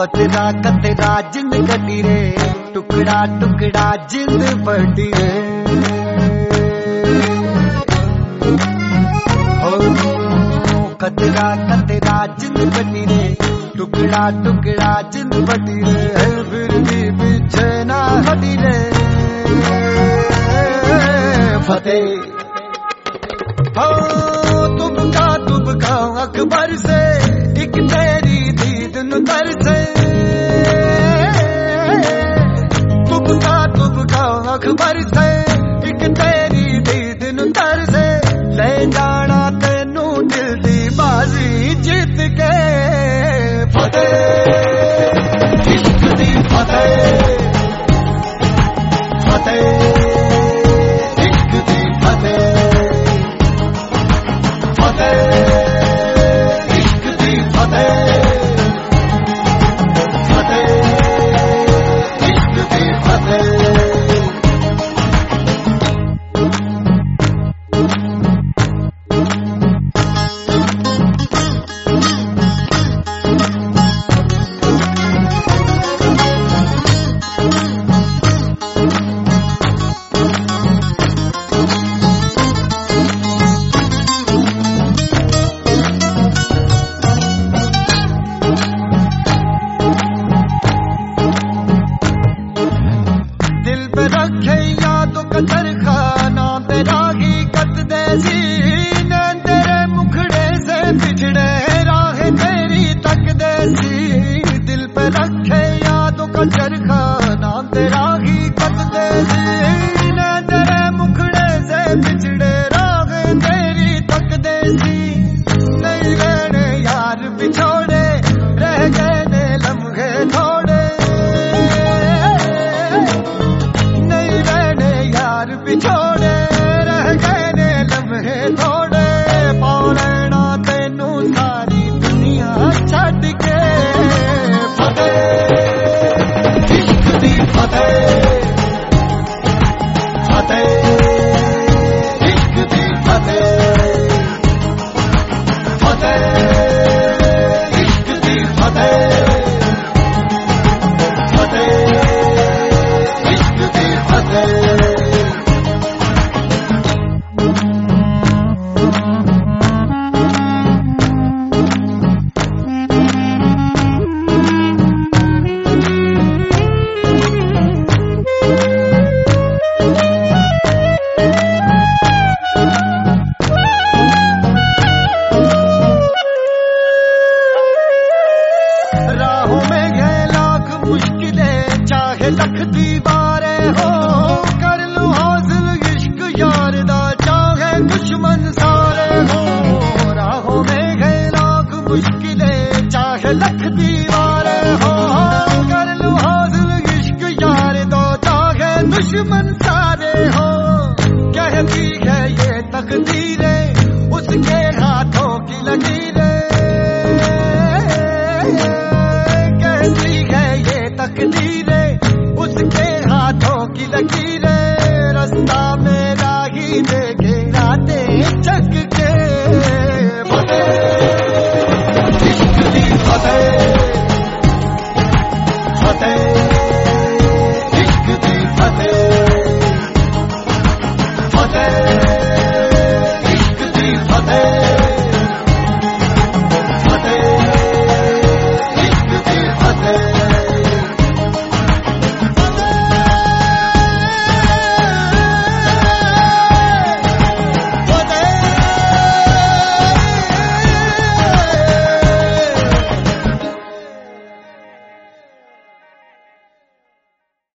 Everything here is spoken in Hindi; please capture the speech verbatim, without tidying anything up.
कतरा कतरा जिंद कटी रे, टुकड़ा टुकड़ा जिंद बटी रे। हो कतरा कतरा जिंद बटी रे, टुकड़ा टुकड़ा जिंद बटी रे। फिर भी पीछे ना हटी रे। फतेह हो तुमका तुमका अकबर से, एक तेरी दीद नुतर से। तुमका तुमका अकबर से, एक तेरी दीद नुतर से। ले जाना तेनू दिल दी बाजी जीत के। फतेह इश्क दी फतेह, फतेह इश्क दी फतेह, फतेह इश्क दी फतेह, फतेह इश्क दी फतेह। रखे यादों का चरखा ना तेरा ही कत देसी। ने तेरे मुखड़े से बिछड़े राह तेरी तक देसी। दिल पे रखे यादों का चरखा ना तेरा ही कत देसी। ने तेरे मुखड़े से बिछड़े राह तेरी तक देसी। नहीं रहने यार बिछोड़े, रह गए ने लम्हे थोड़े। बिछोड़े रह गए ने लम्हे थोड़े। पौड़ना तेनू सारी दुनिया छड़ के। फतेह इश्क दी फतेह, फतेह इश्क दी फतेह, फतेह इश्क दी फतेह, फतेह इश्क दी फतेह। राहों में है लाख मुश्किलें, चाहे लख दीवारें हो। कर लूं हासिल इश्क यार दा, चाहे दुश्मन सारे हो। राहों में है लाख मुश्किलें, चाहे लख दीवारें हो। कर लूं हासिल इश्क यार दा, चाहे दुश्मन सारे हो। कहती है ये तकदीरें, उसके हाथों की लकीरें। तकदीरें उसके हाथों की लकीरें। रास्ता मेरा ही दे